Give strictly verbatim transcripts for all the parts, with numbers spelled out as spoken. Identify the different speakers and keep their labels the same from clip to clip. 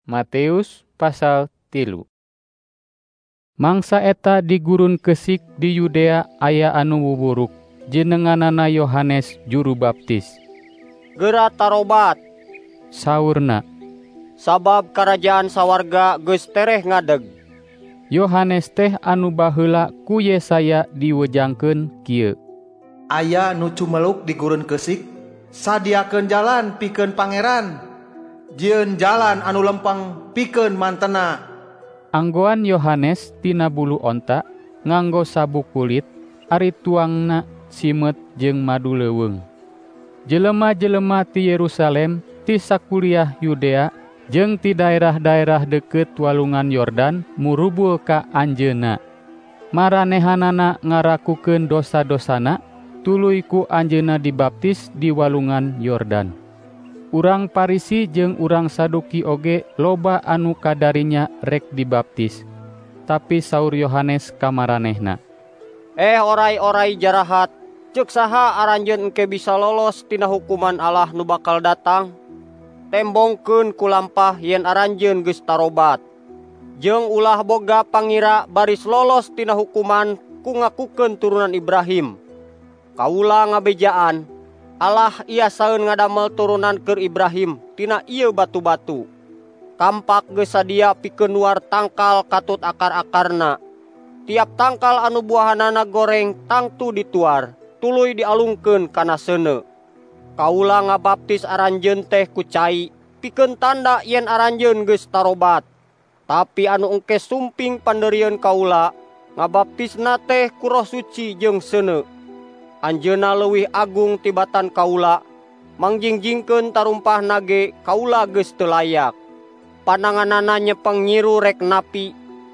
Speaker 1: Matius pasal tilu. Mangsa eta di gurun kesik di Yudea aya anu wuburuk, jenenganana Yohanes Juru Baptis.
Speaker 2: Geura tarobat,
Speaker 1: saurna,
Speaker 2: sabab karajaan sawarga geus tereh ngadeg.
Speaker 1: Yohanes teh anu baheula ku Yesaya diwejangkeun kieu.
Speaker 3: Aya nu cumeluk di gurun kesik, sadiakeun jalan pikeun pangeran, jieun jalan anu lempeng pikeun mantena.
Speaker 1: Anggoan Yohanes tina bulu onta nganggo sabuk kulit, ari tuangna simet jeung madu leuweung. Jelema-jelema ti Yerusalem, ti sakuliah Yudea, jeung ti daerah-daerah deukeut walungan Yordan murubul ka anjeunna. Maranehanana ngarakukeun dosa-dosana, tuluy ku anjeunna dibaptis di walungan Yordan. Urang Parisi jeung urang Saduki oge loba anu kadarinya rek dibaptis. Tapi saur Yohanes ka maranehna,
Speaker 2: Eh orai-orai jarahat, ceuk saha aranjeun engke bisa lolos tina hukuman Allah nu bakal datang? Tembongkeun ku lampah yen aranjeun geus tarobat. Jeung ulah boga pangira baris lolos tina hukuman ku ngakukeun turunan Ibrahim. Kaula ngabejaan, Allah iasaeun ngadamel turunan keur Ibrahim tina ieu batu-batu. Kampak geus sadia pikeun nuar tangkal katut akar-akarna. Tiap tangkal anu buahanana goreng tangtu dituar, tuluy dialungkeun kana seuneu. Kaula ngabaptis aranjeun teh ku cai, pikeun tanda yen aranjeun geus tarobat. Tapi anu engke sumping panderieun kaula, ngabaptisna teh ku Roh Suci jeung seuneu. Anjeunna leuwih agung tibatan kaula, mangjingjingkeun tarumpah nage kaula geus teu layak. Pananganana nyepeng nyiru rek napi,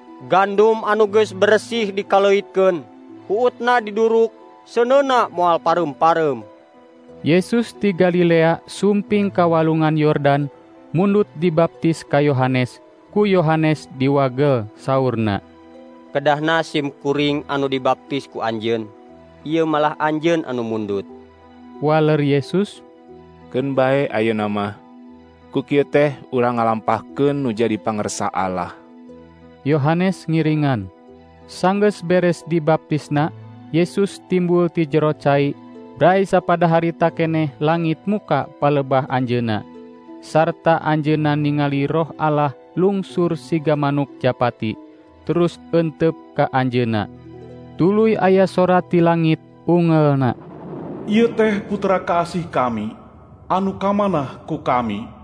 Speaker 2: gandum anu geus bersih dikaleuitkeun, huutna diduruk, seuneuna moal pareum-pareum.
Speaker 1: Yesus ti Galilea sumping ka walungan Yordan, mundut dibaptis ka Yohanes, ku Yohanes diwagel saurna,
Speaker 2: Kedahna sim kuring anu dibaptis ku anjeun, ieu malah anjeun anu mundut.
Speaker 1: Waler Yesus,
Speaker 4: Keun bae ayeuna mah, ku kieu teh urang ngalampahkeun nu jadi pangersa Allah.
Speaker 1: Yohanes ngiringan. Sanggeus beres dibaptisna, Yesus timbul ti jero cai, brai sapada harita keneh langit muka palebah anjeunna. Sarta anjeunna ningali Roh Allah lungsur siga manuk japati, terus euteup ka anjeunna. Tuluy aya sora ti langit ungeulna,
Speaker 5: Ieu teh putra kasih kami, anu kamanah ku kami.